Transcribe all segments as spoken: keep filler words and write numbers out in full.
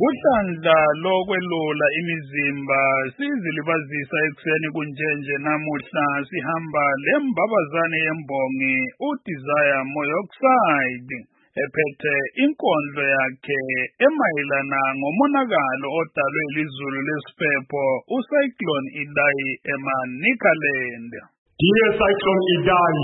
Uhlandla lokwelula imizimba sizilibazisa ekuseni kunjenje namuhla sihamba lembabazane yembongi uDesire Moyoxide ephethe inkondlo yakhe emayelana ngomonakalo odalwe lizulu lesiphepho uCyclone Idai eManicaland. Dear Cyclone Idai,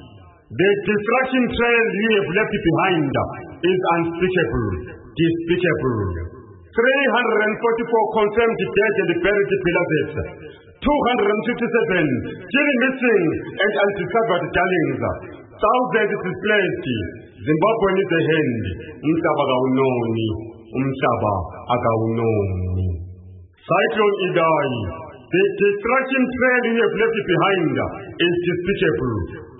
the destruction trail we have left behind is unspeakable, despicable. three hundred forty-four confirmed dead and buried beloveds, two hundred fifty-seven still missing and undiscovered darlings, thousands displaced. Zimbabwe needs a hand. Umhlaba akawunoni, umhlaba akawunoni. Cyclone Idai, the destruction trail we have left behind is despicable,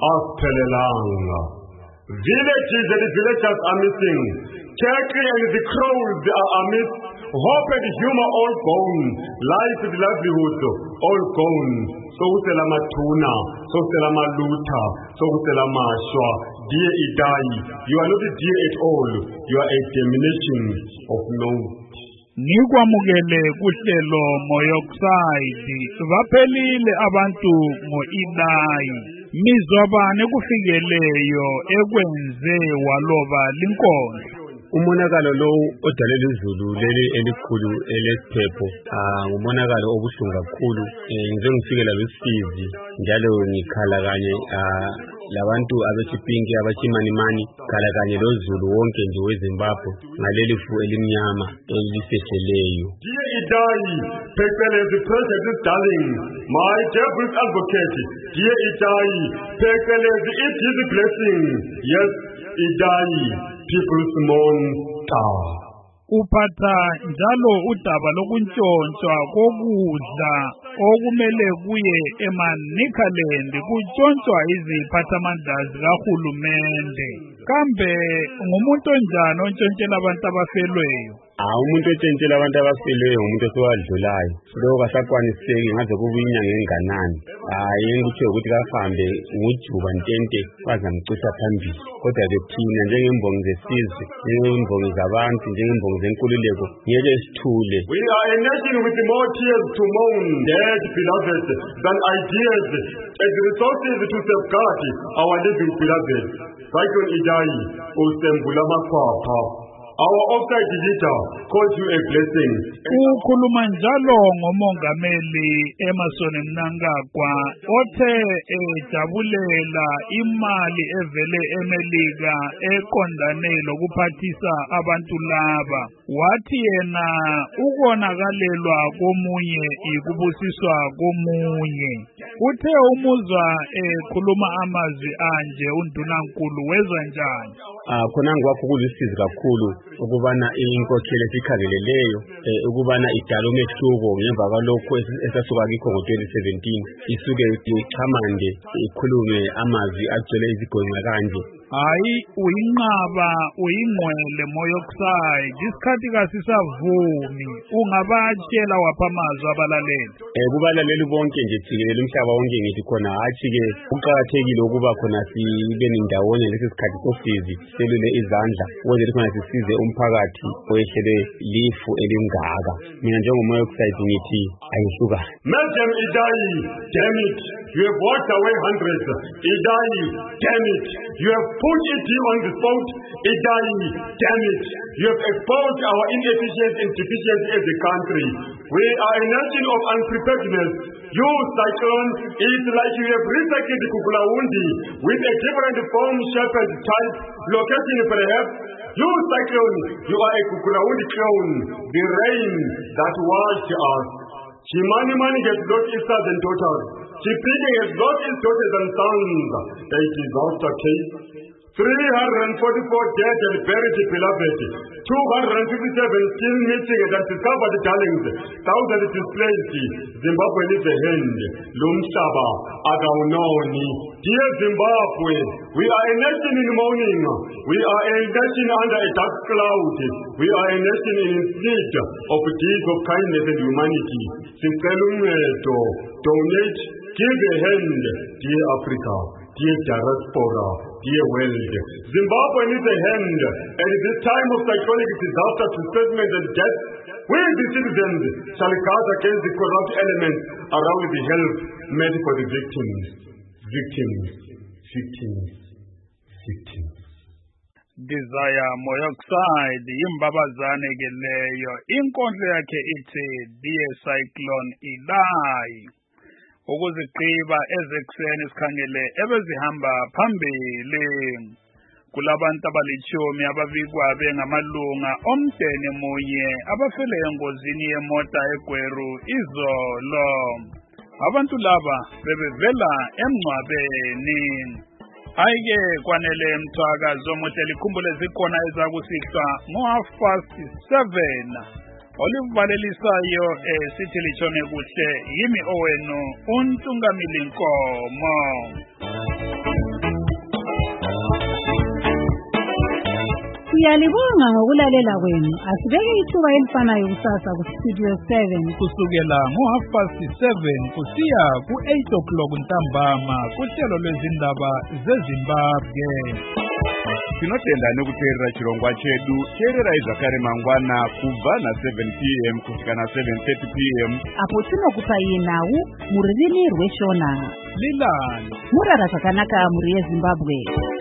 asphelelanga. Villages and villagers are missing. Turkey and the crows are amidst. Hope and humor all gone. Life and livelihood all gone. So selama tuna, so selama luta, so selama shwa. Dear Idai, you are not dear at all. You are a diminution of note. Nikwamukele kuhlelo Moyoxide baphelile abantu ngo-Idai mizwabane kufikeleyo ekwenze waloba linkondlo. Umonakalo lo odalele izulu leli elikhulu elesiphepho ah umonakalo obuhlungu kakhulu njengofikela lesifizi njalo ngikhala kanye labantu abesipinki abachimani mani khala kanye lozulu wonke nje weZimbabwe ngaleli fu elimnyama elisesheleyo. Dear Idai, phecelezi President Darling, my devil's advocate. Dear Idai, phecelezi it is a blessing. Yes, Idai, people's monster. Uphatha njalo udaba lokuntshontshwa kokudla okumele kuye eManicaland kutshontshwa iziphathamandla zikahulumende. Kambe ngumuntu onjani ontshontshela abantu abafelweyo? Ah umuntu otshentshela abantu abafelweyo umuntu osewadlulayo. Lokho kasakwaniseki ngaze kube inyanga enganani. Hayi ngikutsho ukuthi kahambe ngujuba ntente bazamcisha phambili. Kodwa ke thina njengembongi zesizwe, njengembongi zabantu, njengembongi zenkululeko ngeke sithule. We are a nation with more tears to mourn dead beloved than ideas and resources to safeguard our living beloved. Cyclone Idai, usembula makhwapha. Our offside leader calls you a blessing. Ukhuluma njalo ngomongameli Emmerson Mnangagwa othe ejabulela imali evele eMelika eqondane lokuphathisa abantu laba. Wathi yena ukonakalelwa komunye ikubusiswa komunye. Uthe umuzwa ekhuluma amazwi anje undunankulu wezwa njani? Ah khona ngwakho kulisizi kakhulu ukubana inkokhelo esikhangeleleyo ukubana idala umehluko ngemva kwalokho esasuka kikho ngo twenty seventeen isuke ichamande ikhulume amazwi agcwele izigonqa kanje. Hayi uyinqaba uyingwele Moyoxide isikhathi kasisavumi ungabatshela wapha amazwi abalaleli. Eh kubalaleli bonke nje jikelele umhlaba wonke ngithi khona hathi ke kuqhakathekile ukuba khona sibe ndawonye lesi sikhathi sosizi selule izandla ukuze khona sisize umphakathi oyehlele lifu elingaka. Mina njengoMoyoxide ngithi ayihluka. Madam Idai, damn it, you have walked away hundreds. Idai, damn it, you have put it on the spot. Idai, damn it, you have exposed our inefficiency and deficiency as a country. We are a nation of unpreparedness. You, Cyclone, it's like you have recycled Kukulaundi with a different form, shape and type, location perhaps. You, Cyclone, you are a Kukulaundi clone, the rain that washed us. Chimani Mani has lost its sons and daughters. Chipinge has lost its daughters and sons. A disaster case. three hundred forty-four dead and buried beloved. two hundred fifty-seven still missing and undiscovered darlings. Thousands displaced. Zimbabwe needs a hand. Lumhlaba akawunoni. Dear Zimbabwe, we are a nation in mourning. We are a nation under a dark cloud. We are a nation in need of deeds of kindness and humanity. Donate, give a hand, dear Africa, dear diaspora, dear world. Zimbabwe needs a hand at this time of cyclonic disaster, displacement and death. We, the citizens, shall guard against the corrupt elements around the help made for the victims. Victims, victims, victims. Desire Moyoxide yimbabazane ke leyo inkondlo yakhe ithi dear cyclone Idai ukuziqiba ezekuseni sikhangele ebezihamba phambili kulabantu abalichomi ababikwa bengamalunga omdeni munye abafele engozini yemota eGweru izolo. Abantu laba bebevela emncwabeni. Ayike kwanele mthwakazo omuhle likhumbule zikhona ezakusihlwa ngo half past seven. Olivalelisayo esithi litshone kuhle yimi owenu uNtungamili Nkomo. Siyalibonga ngokulalela kwenu. Asibeke ithuba elifanayo kusasa ku Studio seven kusukela ngo half past seven kusiya ku eight o'clock ntambama kuhlelo lwezindaba zeZimbabwe. Tinotenda nekuteerera chirongwa chedu teerera izvakare mangwana kubva na seven p m kusvika na seven thirty p m apo tinokupa nhau mururimi rweShona. Lilani Murara zvakanaka muri yeZimbabwe.